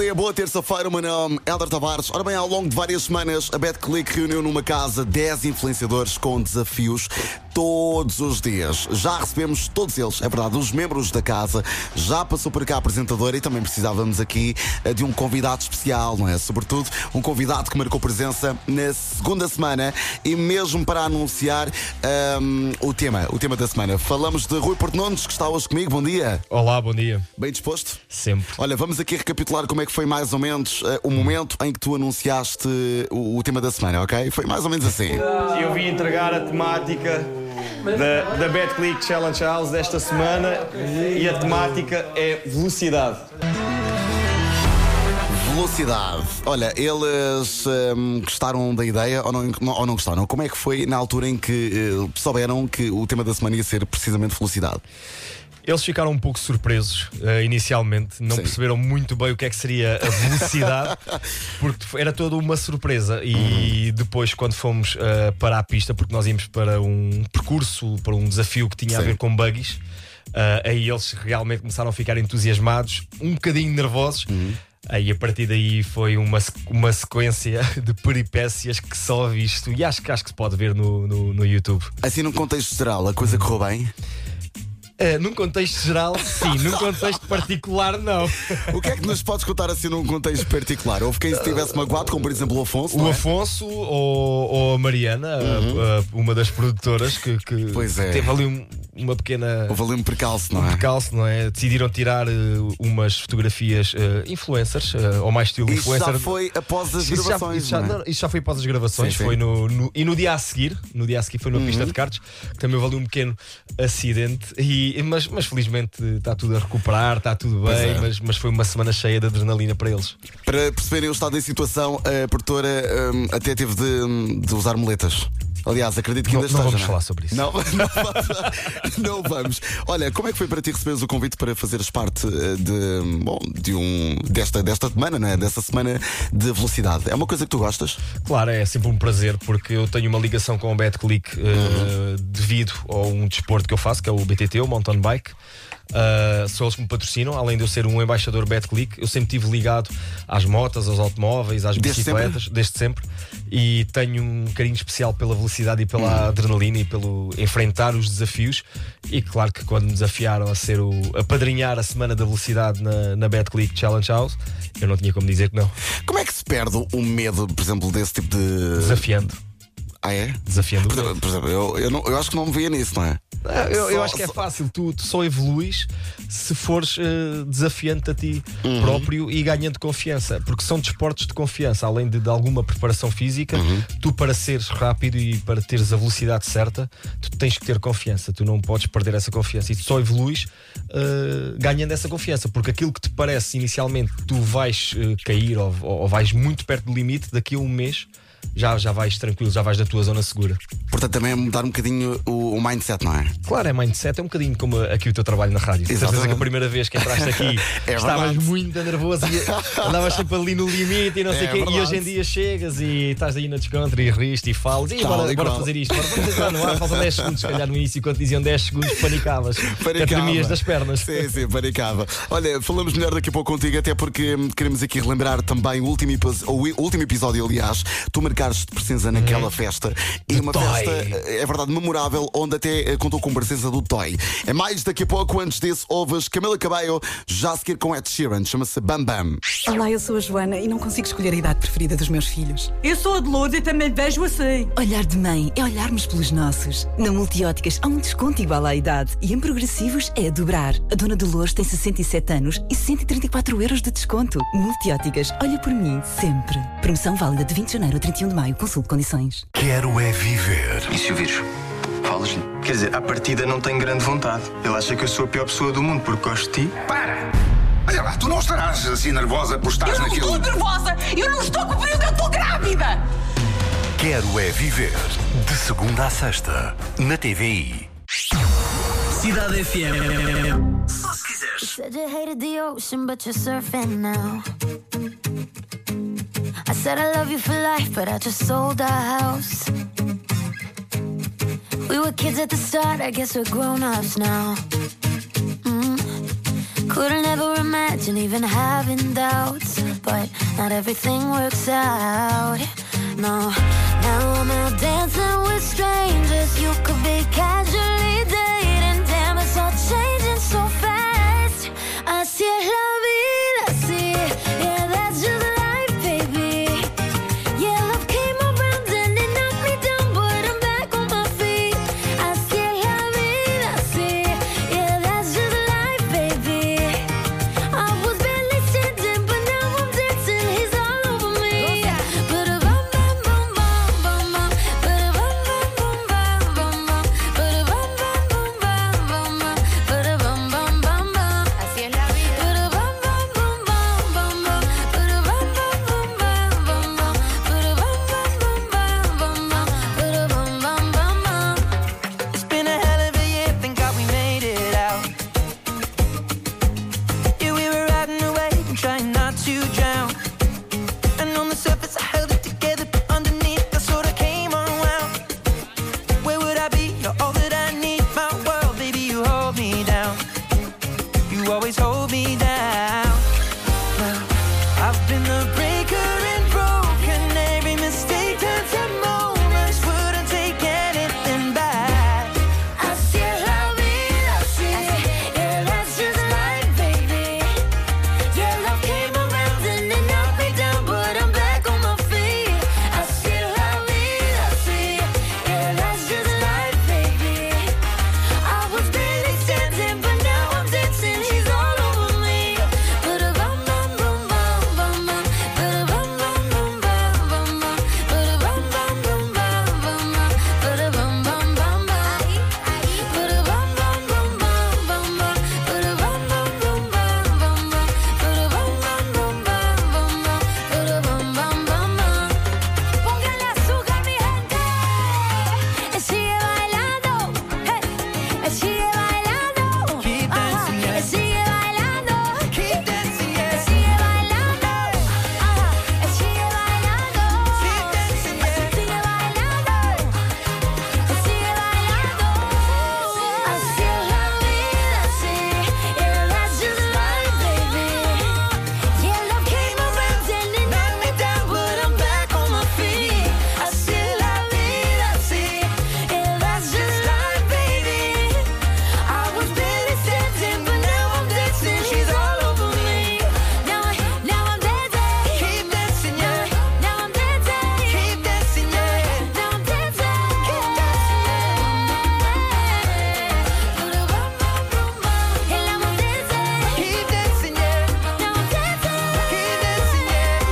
dia, boa terça-feira, o meu nome é Helder Tavares. Ora bem, ao longo de várias semanas, a BetClick reuniu numa casa 10 influenciadores com desafios todos os dias. Já recebemos todos eles, é verdade, os membros da casa. Já passou por cá a apresentadora e também precisávamos aqui de um convidado especial, não é? Sobretudo, um convidado que marcou presença na segunda semana e mesmo para anunciar o tema da semana. Falamos de Rui Portenones, que está hoje comigo. Bom dia. Olá, bom dia. Bem disposto? Sempre. Olha, vamos aqui recapitular como é que foi mais ou menos o momento em que tu anunciaste o tema da semana, ok? Foi mais ou menos assim. Eu vim entregar a temática da BetClick Challenge House desta semana e a temática é velocidade. Velocidade. Olha, eles gostaram da ideia ou não gostaram? Como é que foi na altura em que souberam que o tema da semana ia ser precisamente velocidade? Eles ficaram um pouco surpresos inicialmente, não Sim. perceberam muito bem o que é que seria a velocidade, porque era toda uma surpresa. E depois, quando fomos para a pista, porque nós íamos para um percurso, para um desafio que tinha a Sim. ver com buggies, aí eles realmente começaram a ficar entusiasmados, um bocadinho nervosos. Aí a partir daí foi uma sequência de peripécias que só visto, e acho que se pode ver no YouTube. Assim, num contexto geral, a coisa correu bem? Num contexto geral, sim. Num contexto particular, não. O que é que nos podes contar assim num contexto particular? Houve quem se tivesse magoado, como por exemplo o Afonso? O não é? Afonso ou a Mariana, uma das produtoras, que Pois é. teve ali uma pequena. Houve ali um percalço, não é? Percalço, não é? Decidiram tirar umas fotografias influencers, ou mais estilo Isso influencer. já foi após as Isso gravações. já, não é? isso já foi após as gravações. Sim, sim. Foi e no dia a seguir foi numa pista de karts, que também houve ali um pequeno acidente. Mas felizmente está tudo a recuperar, está tudo Pois bem. é. Mas foi uma semana cheia de adrenalina para eles. Para perceberem o estado da situação, a produtora até teve de usar muletas. Aliás, acredito que ainda Não esteja. vamos falar sobre isso. Não vamos. Olha, como é que foi para ti receberes o convite para fazeres parte desta semana, não é? Dessa semana de velocidade? É uma coisa que tu gostas? Claro, é sempre um prazer, porque eu tenho uma ligação com o BetClick devido a um desporto que eu faço, que é o BTT, o Mountain Bike. São eles que me patrocinam, além de eu ser um embaixador BetClick. Eu sempre estive ligado às motas, aos automóveis, às bicicletas, desde sempre. E tenho um carinho especial pela velocidade e pela adrenalina e pelo enfrentar os desafios. E claro que quando me desafiaram a padrinhar a semana da velocidade na BetClick Challenge House, eu não tinha como dizer que não. Como é que se perde o medo, por exemplo, desse tipo de. Desafiando. Ah, é? Desafiando. Por exemplo, eu acho que não me via nisso, não é? Eu acho que é fácil, tu só evoluís se fores desafiante a ti próprio e ganhando confiança, porque são desportos de confiança, além de alguma preparação física. Tu, para seres rápido e para teres a velocidade certa, tu tens que ter confiança, tu não podes perder essa confiança, e tu só evoluís ganhando essa confiança, porque aquilo que te parece inicialmente tu vais cair ou vais muito perto do limite, daqui a um mês já vais tranquilo, já vais da tua zona segura. Portanto, também é mudar um bocadinho o mindset, não é? Claro, é mindset, é um bocadinho como aqui o teu trabalho na rádio. De certeza que a primeira vez que entraste aqui estavas muito nervoso e andavas sempre ali no limite e não sei o quê. verdade. E hoje em dia chegas e estás aí na descontra e riste e falas, e bora fazer isto, vamos entrar no ar, faltam 10 segundos, se calhar no início, quando diziam 10 segundos, panicavas. Até tremias das pernas. Sim, panicava. Olha, falamos melhor daqui a pouco contigo, até porque queremos aqui relembrar também o último episódio, aliás, tu marcaste presença naquela festa. E uma Toy. festa, é verdade, memorável, onde até contou com presença do Toy. É mais daqui a pouco. Antes disso, ouves Camila Cabello, já a seguir com Ed Sheeran, chama-se Bam Bam. Olá, eu sou a Joana e não consigo escolher a idade preferida dos meus filhos. Eu sou a Dolores e também vejo assim. Olhar de mãe é olharmos pelos nossos. Na Multióticas há um desconto igual à idade e em progressivos é a dobrar. A dona Dolores tem 67 anos e 134 euros de desconto. Multióticas, olha por mim sempre. Promoção válida de 20 de janeiro a 31 de maio. Consulte condições. Quero é viver. E se o vires? Falas-lhe? Quer dizer, à partida não tenho grande vontade. Ele acha que eu sou a pior pessoa do mundo porque gosto de ti. Para! Olha lá, tu não estarás assim nervosa por estares Eu não naquilo. estou nervosa! Eu não estou com o período, eu estou grávida! Quero é viver. De segunda à sexta, na TVI. Cidade FM. Só se quiseres. Said you hated the ocean, but you're surfing now. I said I love you for life, but I just sold our house. We were kids at the start, I guess we're grown-ups now. Couldn't ever imagine even having doubts, but not everything works out. No, now I'm out dancing with strangers. You could be casually dating. Damn, it's all changing so fast. Así es la vida, así. Yeah, that's just life, baby. Yeah, love came around and it knocked me down, but I'm back on my feet. Así es la vida, así. Yeah, that's just life, baby. I was barely standing, but now I'm dancing. He's all over me. Ba-da-bum, bum, bum, bum, bum, bum. Ba-da-bum, bum, bum, bum, bum, bum. Ba-da-bum, bum, bum, bum, bum, bum. Ba-da-bum, bum, bum, bum. Así es la vida. Ba-da-bum, bum, bum, bum, bum, bum. Ba-da-bum, bum, bum, bum, bum, bum. Ba-da-bum, bum, bum, bum, bum, bum. Ba-da-bum, bum, bum, bum. It's been a hell of a year, thank God we made it out. Yeah, we were riding away and trying not to drown. And on the surface I held it together, but underneath I sort of came unwound. Where would I be? You're all that I need, my world, baby, you hold me down. You always hold me down. Now, I've been the breaker and broken. Every mistake turns to moments. Wouldn't take anything back. Así es la vida, así. Yeah, that's just life, baby. Yeah, love came around and it knocked me down, but I'm back on my feet. Así es la vida, así. Yeah, that's just life, baby. I was barely standing, but now I'm dancing. He's all over me. Ba-da-bum, bum, bum, bum, bum, bum. Ba-da-bum, bum, bum, bum, bum, bum. Ba-da-bum, bum, bum, bum, bum, bum. Ba-da-bum, bum, bum, bum. Ba-da-bum, bum, bum, bum, bum, bum. Ba-da-bum, bum, bum, bum, bum, bum. Ba-da-bum, bum, bum, bum, bum, bum. Ba-da-bum, bum, bum, bum. Póngale azúcar, mi gente. Sigue bailando. Hey. Sigue bailando. Keep dancing, yeah. Sigue bailando. Keep dancing, yeah. Sigue bailando. Sigue bailando. Keep dancing, yeah. Sigue bailando. Sigue bailando. Así es la vida, así. Yeah, that's just life, baby. Yeah, love came around and it knocked me down, but I'm back on my feet. Así es la vida, así. Yeah, that's just life, baby. I was barely standing, but now I'm dancing. She's all over me. Now I'm dancing. Keep dancing, yeah. Now I'm dancing. Keep dancing, yeah. Now I'm dancing. Keep dancing. Keep dancing, yeah. Now I'm dancing. Keep dancing,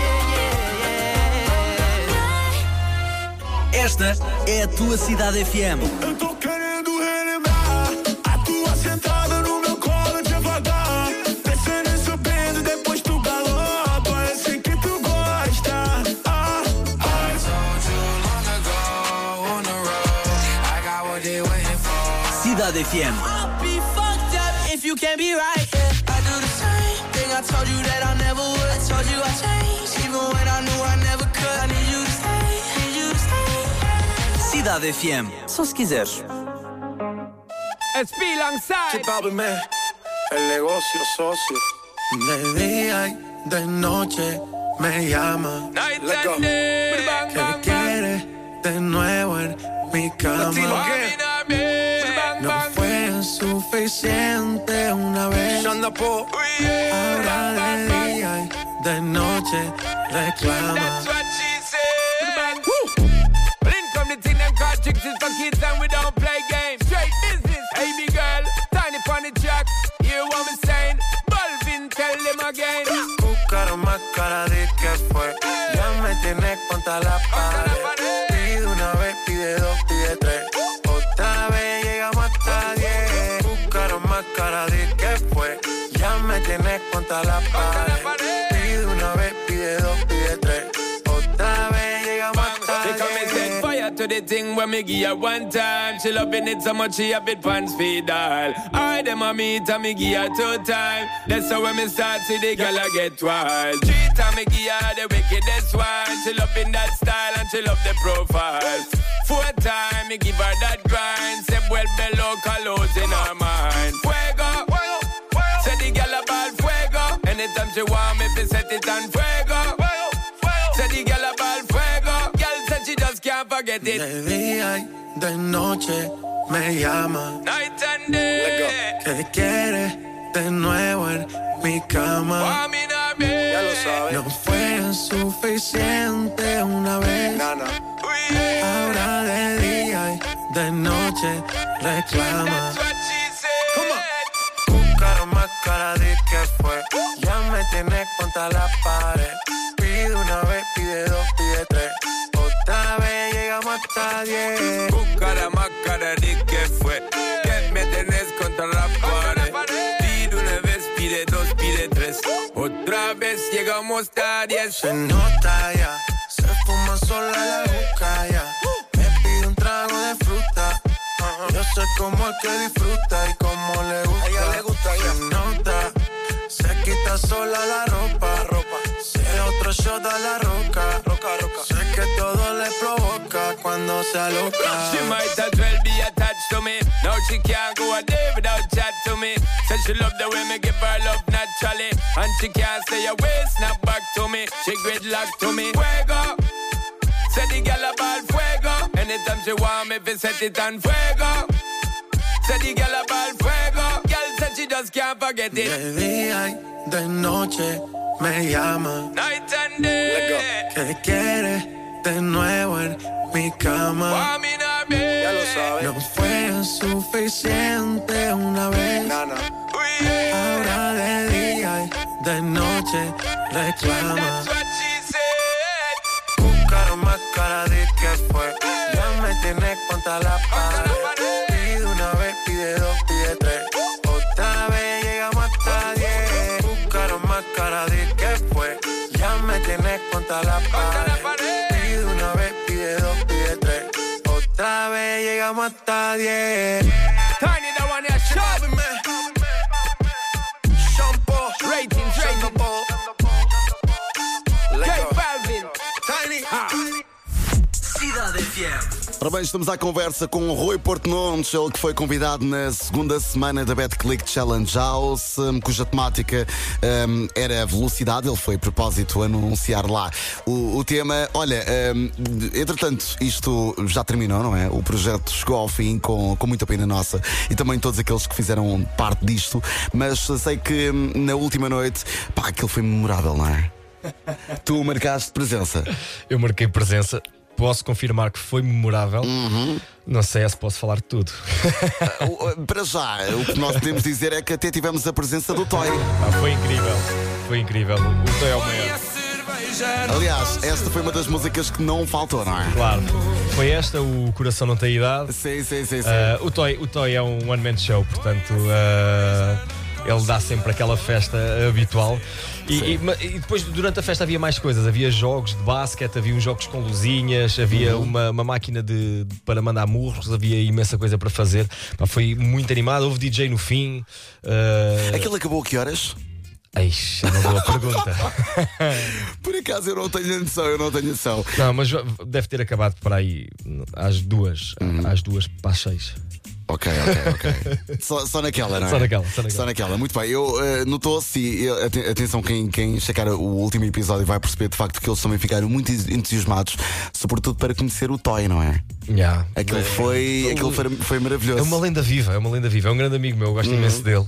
yeah. Esta é a tua Cidade FM. Eu tô querendo relembrar a tua sentada no meu colo devagar. Descendo e subindo, depois tu galopa. Eu sei que tu gosta. I told you long ago on the road, I got what they waiting for. Cidade FM. I'll be fucked up if you can't be right. Yeah, I do the same thing. I told you that I never would. I told you I changed, even when I knew I never could. I need you to stay, need you to stay. Cidade FM. Só se quiseres. SP alongside. Papi, el negocio socio. De día y de noche me llama. Night Let go. and day. Bang, Que bang, quiere de nuevo en mi cama. No fue suficiente una vez. Ahora de día y de noche reclama. That's what she said. Link from the thing them called tricks is for kids and we don't play games. Straight business, hey big girl, tiny funny track. Hear what me saying? Balvin, tell them again. Buscaron más cara de que fue. Ya me tienes contra la pared. Pide una vez, pide dos, pide tres. Otra vez llegamos hasta 10. Buscaron más cara de que fue. Ya me tienes contra la pared. Pide una vez, pide dos, pide tres. Otra vez llegamos hasta 10. Fire to the thing when me give her one time. She loving it so much she a bit pants feed all. I dem a meet and me give her 2 times. That's how when me start see the girl I get wild. 3 times me give her the wickedest one. She loving that style and she love the profile. 4 times me give her that grind. Say well below colors in her mind. Fuego, say the girl about Anytime she want me, fi set it on fuego. Say the girl about fuego. Girl said she just can't forget it. De día y de noche me llama. Night and day. ¿Qué quiere de nuevo en mi cama? Ya lo sabes. No fue suficiente una vez. Ahora de día y de noche reclama. Buscaron más cara de que fue. Ya me tienes contra la pared. Pide una vez, pide dos, pide tres. Otra vez llegamos hasta 10. Buscaron más cara de que fue. Ya me tienes contra la pared. Pide una vez, pide dos, pide tres. Otra vez llegamos hasta 10. Se nota ya, se fuma sola la juca ya. Me pide un trago de fruta. Yo sé cómo es que disfruta y cómo le gusta. A ella le gusta ya. Se nota, se quita sola la ropa. Si otro shot a la roca. Sé que todo le provoca cuando se aloca. She might as well be attached to me. Now she can't go a day without chat to me. Said she love the way me give her love naturally. And she can't stay away, snap back to me. She gridlock to me. Fuego. Say the girl about fuego. Anytime she want me, fi set it on fuego. Say the girl about fuego. Girl said she just can't forget it. De día y de noche me llama. Night and day. ¿Qué quiere de nuevo en mi cama? Ya lo sabes. No fue suficiente una vez. Ahora de día y de noche reclama. Buscaron más cara de que fue. Ya me tienes contra la pared. Pide una vez, pide dos, pide tres. Otra vez llegamos hasta 10. Buscaron más cara de que fue. Ya me tienes contra la pared. Pide una vez, pide dos, pide tres. Otra vez llegamos hasta 10. Tiny the one here, show me. Shampoo, rating, J Balvin, Tiny. Cidade FM. Ora bem, estamos à conversa com o Rui Porto Nunes, ele que foi convidado na segunda semana da BetClick Challenge House, cuja temática era velocidade. Ele foi, a propósito, anunciar lá o tema. Olha, entretanto, isto já terminou, não é? O projeto chegou ao fim com muita pena nossa e também todos aqueles que fizeram parte disto, mas sei que na última noite, pá, aquilo foi memorável, não é? Tu marcaste presença. Eu marquei presença. Posso confirmar que foi memorável. Não sei se posso falar de tudo. Para já, o que nós podemos dizer é que até tivemos a presença do Toy. Foi incrível. Foi incrível. O Toy é o maior. Aliás, esta foi uma das músicas que não faltou, não é? Claro. Foi esta, o Coração Não Tem Idade. Sim. O Toy é um one-man show, portanto ele dá sempre aquela festa habitual. E depois, durante a festa, havia mais coisas. Havia jogos de basquete, havia uns jogos com luzinhas, havia uma máquina para mandar murros, havia imensa coisa para fazer. Foi muito animado. Houve DJ no fim. Aquilo acabou a que horas? Eixe, é uma boa pergunta. Por acaso eu não tenho noção. Não, mas deve ter acabado por aí às 2 para as 6. Ok. Só naquela, não é? Só naquela. Muito bem. Notou-se, e atenção, quem checar o último episódio vai perceber de facto que eles também ficaram muito entusiasmados, sobretudo para conhecer o Toy, não é? Aquilo foi maravilhoso. É uma lenda viva, é um grande amigo meu, eu gosto imenso dele.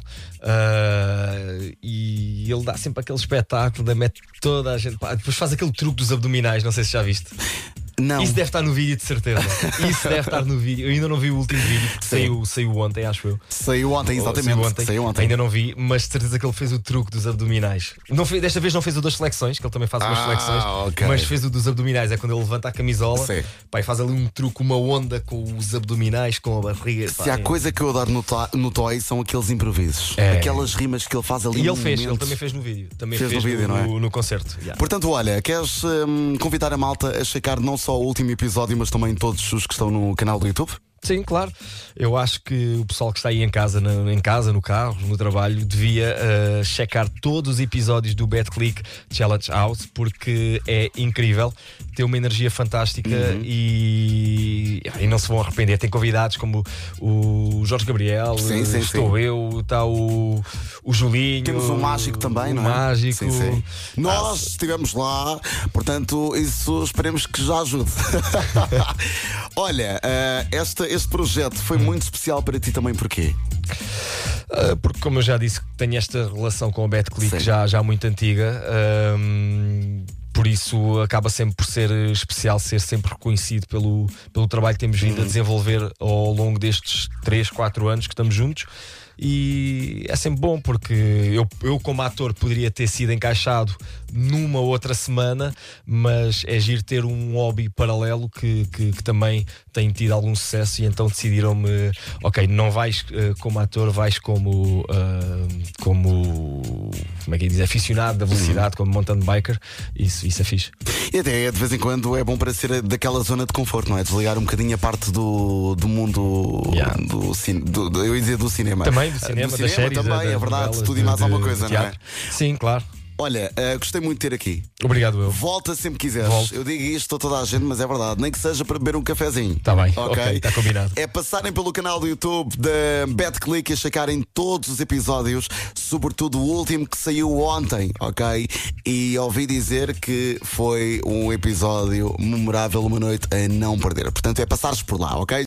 E ele dá sempre aquele espetáculo, mete toda a gente. Depois faz aquele truque dos abdominais, não sei se já viste. Não. Isso deve estar no vídeo, de certeza. Isso deve estar no vídeo. Eu ainda não vi o último vídeo, porque saiu ontem, acho eu. Saiu ontem, exatamente. Saiu ontem. Ainda não vi, mas de certeza que ele fez o truque dos abdominais. Desta vez não fez o das flexões, que ele também faz umas flexões, mas fez o dos abdominais. É quando ele levanta a camisola, e faz ali um truque, uma onda com os abdominais, com a barriga. Se há coisa que eu adoro no Toy são aqueles improvisos, aquelas rimas que ele faz ali. E ele também fez no vídeo. Também fez no vídeo, não é? No concerto. Portanto, olha, queres convidar a malta a checar não só o último episódio, mas também todos os que estão no canal do YouTube? Sim, claro. Eu acho que o pessoal que está aí em casa, no carro, no trabalho, devia checar todos os episódios do Betclic Challenge House, porque é incrível, tem uma energia fantástica e não se vão arrepender. Tem convidados como o Jorge Gabriel, estou eu, está o Julinho. Temos o Mágico também, não é? Mágico. Sim. Nós estivemos lá, portanto, isso esperemos que já ajude. Olha, este projeto foi muito especial para ti também, porquê? Porque, como eu já disse, tenho esta relação com a Betclic já muito antiga. Por isso acaba sempre por ser especial, ser sempre reconhecido pelo trabalho que temos vindo a desenvolver ao longo destes 3-4 anos que estamos juntos. E é sempre bom, porque eu como ator poderia ter sido encaixado numa outra semana, mas é giro ter um hobby paralelo que também tem tido algum sucesso, e então decidiram-me: ok, não vais como ator, vais como como é que diz, aficionado da velocidade, como mountain biker. Isso é fixe. E até de vez em quando é bom para ser daquela zona de conforto, não é? Desligar um bocadinho a parte do mundo eu ia dizer do cinema. Também do cinema, das séries, também, é verdade, tudo e mais alguma coisa, não é? Sim, claro. Olha, gostei muito de ter aqui. Obrigado, eu. Volta sempre que quiseres. Eu digo isto a toda a gente, mas é verdade. Nem que seja para beber um cafezinho. Está bem, ok, está combinado. É passarem pelo canal do YouTube da Betclic e checarem todos os episódios, sobretudo o último que saiu ontem, ok? E ouvi dizer que foi um episódio memorável, uma noite a não perder. Portanto, é passares por lá, ok?